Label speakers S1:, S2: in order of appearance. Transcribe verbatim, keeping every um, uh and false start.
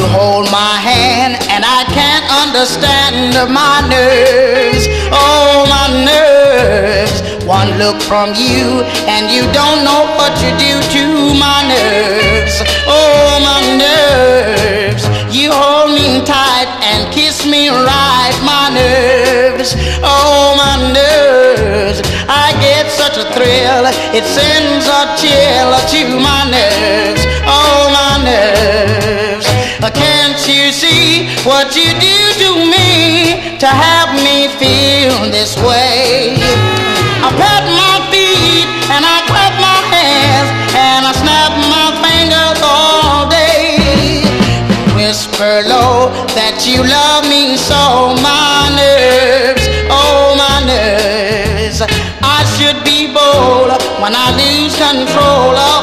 S1: hold my hand and I can't understand my nerves. Oh, my nerves. One look from you and you don't know what you do to my nerves. Oh, my nerves. You hold me tight and kiss me right, my nerves. Oh, my nerves. I get such a thrill, it sends a chill to my nerves. Oh, my nerves. Can't you see what you do to me to have me feel this way? I pat my feet and I clap my hands and I snap my fingers all day. Whisper low that you love me so, my nerves, oh my nerves. I should be bold when I lose control of